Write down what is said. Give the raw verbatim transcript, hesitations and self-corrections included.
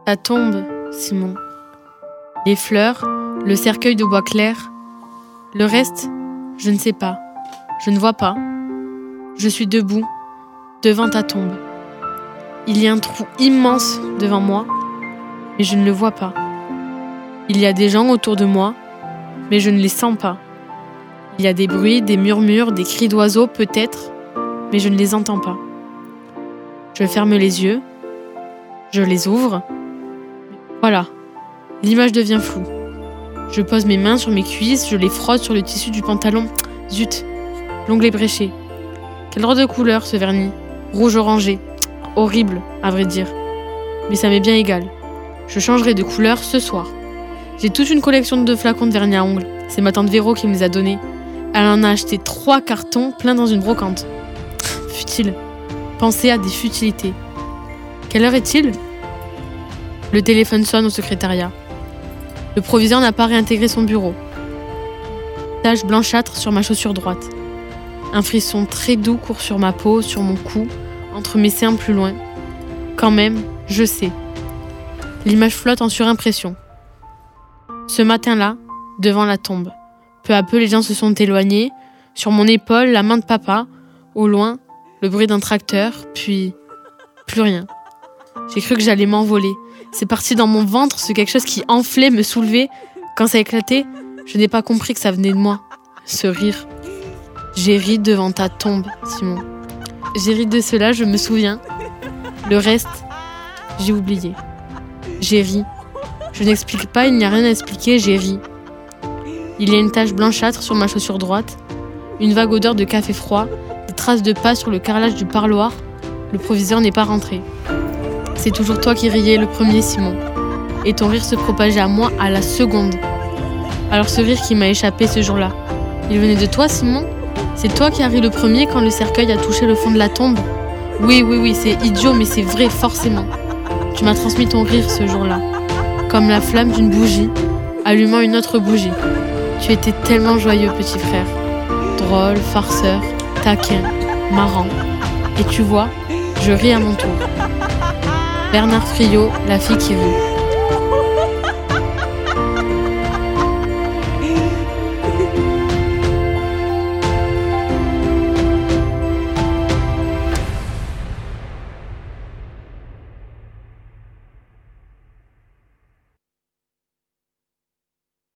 Ça tombe, Simon. Les fleurs, le cercueil de bois clair. Le reste, je ne sais pas. Je ne vois pas. Je suis debout, devant ta tombe. Il y a un trou immense devant moi, mais je ne le vois pas. Il y a des gens autour de moi, mais je ne les sens pas. Il y a des bruits, des murmures, des cris d'oiseaux peut-être, mais je ne les entends pas. Je ferme les yeux, je les ouvre. Voilà, l'image devient floue. Je pose mes mains sur mes cuisses, je les frotte sur le tissu du pantalon. Zut, l'ongle est bréché. Quel drôle de couleur ce vernis, rouge orangé. Horrible, à vrai dire. Mais ça m'est bien égal. Je changerai de couleur ce soir. J'ai toute une collection de flacons de vernis à ongles. C'est ma tante Véro qui me les a donnés. Elle en a acheté trois cartons pleins dans une brocante. Futile. Pensez à des futilités. Quelle heure est-il ? Le téléphone sonne au secrétariat. Le proviseur n'a pas réintégré son bureau. Tache blanchâtre sur ma chaussure droite. Un frisson très doux court sur ma peau, sur mon cou, entre mes seins plus loin. Quand même, je sais. L'image flotte en surimpression. Ce matin-là, devant la tombe. Peu à peu, les gens se sont éloignés. Sur mon épaule, la main de papa. Au loin, le bruit d'un tracteur, puis plus rien. J'ai cru que j'allais m'envoler. C'est parti dans mon ventre, ce quelque chose qui enflait, me soulevait. Quand ça a éclaté, je n'ai pas compris que ça venait de moi. Ce rire. J'ai ri devant ta tombe, Simon. J'ai ri de cela, je me souviens. Le reste, j'ai oublié. J'ai ri. Je n'explique pas, il n'y a rien à expliquer, j'ai ri. Il y a une tache blanchâtre sur ma chaussure droite, une vague odeur de café froid, des traces de pas sur le carrelage du parloir. Le proviseur n'est pas rentré. C'est toujours toi qui riais le premier, Simon. Et ton rire se propageait à moi à la seconde. Alors ce rire qui m'a échappé ce jour-là, il venait de toi, Simon ? C'est toi qui as ri le premier quand le cercueil a touché le fond de la tombe ? Oui, oui, oui, c'est idiot, mais c'est vrai, forcément. Tu m'as transmis ton rire ce jour-là, comme la flamme d'une bougie, allumant une autre bougie. Tu étais tellement joyeux, petit frère. Drôle, farceur, taquin, marrant. Et tu vois, je ris à mon tour. Bernard Friot, La fille qui rit.